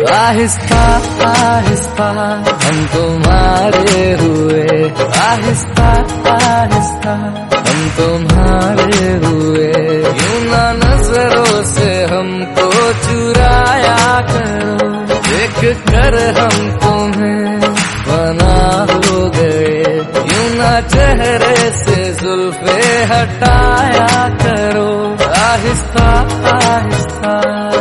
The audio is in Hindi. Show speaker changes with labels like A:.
A: आहिस्ता आहिस्ता हम तुम्हारे हुए, आहिस्ता आहिस्ता हम तुम्हारे हुए। यूं ना नजरों से हमको चुराया करो, देख कर हम तुम्हें फना हो गए। यूं ना चेहरे से जुल्फे हटाया करो, आहिस्ता आहिस्ता।